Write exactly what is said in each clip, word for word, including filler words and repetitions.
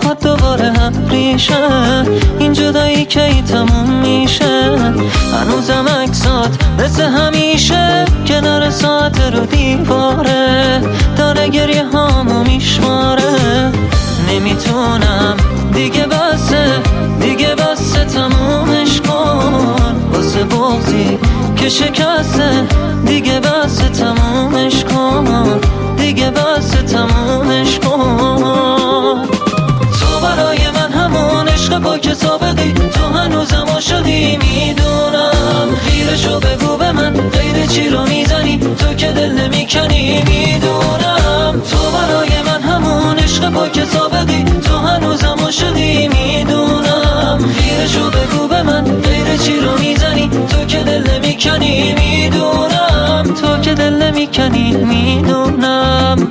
پات دوباره هم ریشه، این جدایی که ای تموم میشه. هنوزم عکسات مثل همیشه کنار ساعت رو دیواره، داره گریه هامو میشماره. نمیتونم دیگه بسه، دیگه بسه تمومش کن. واسه بغضی که شکسته دیگه بسه تمومش کن، دیگه بسه تمومش کن. تو برای من همون عشق پاک سابقی، تو هنوزم عاشقی میدونم. خیرشو بگو به من، غیر چی رو میزنی تو که دل نمیکنی میدونم. تو برای من همون عشق پاک سابقی، تو هنوزم عاشقی میدونم. خیرشو بگو به من، غیر چی رو میزنی تو که دل نمیکنی میدونم. تو که دل نمیکنی میدونم.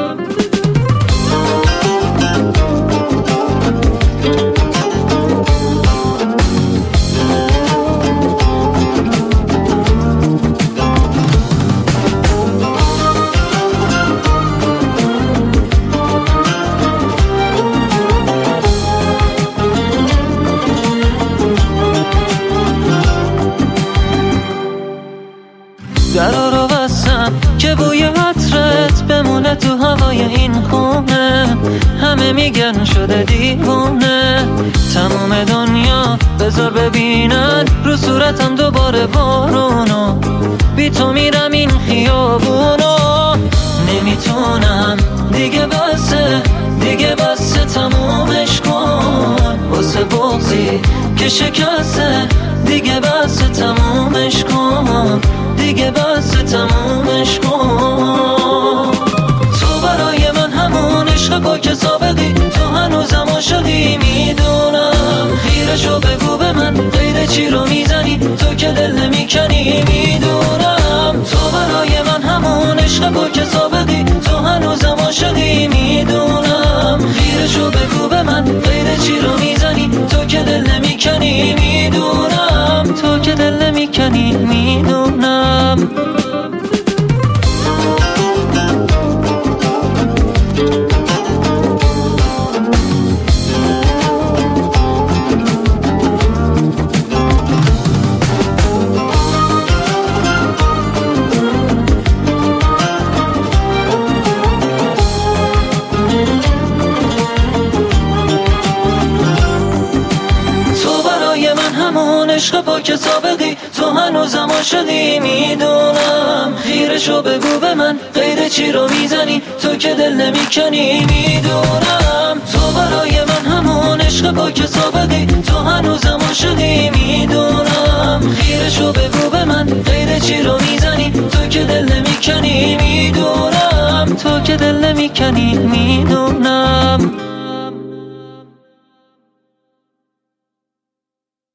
درا رو بستم که بوی عطرت بمونه تو هوای این خونه. همه میگن شده دیوونه، تمام دنیا بذار ببینن رو صورتم دوباره بارونو. بی تو میرم این خیابونو. نمیتونم دیگه بسه، دیگه بسه تمومش کن. واسه بغضی که شکسته دیگه بسه تمومش کن، دیگه بسه تمومش کن. تو برای من همون عشق پاک سابقی، تو هنوزم عاشقی میدونم. خیرشو بگو به من، غیر چی رو میزنی تو که دل نمیکنی میدونم. تو برای من همون عشق پاک سابقی، تو هنوزم عاشقی میدونم. خیرشو بگو به من، غیر چی رو میزنی تو که دل نمیکنی میدونم. تو که دل نمیکنی میدونم. عشق پاک سابقی، تو هنوزم عاشقی میدونم. خیرشو بگو به من، غیر چی رو میزنی تو که دل نمیکنی میدونم. تو برای من همون عشق پاک سابقی، تو هنوزم عاشقی میدونم. خیرشو بگو به من، غیر چی رو میزنی تو که دل نمیکنی میدونم. تو که دل نمیکنی میدونم.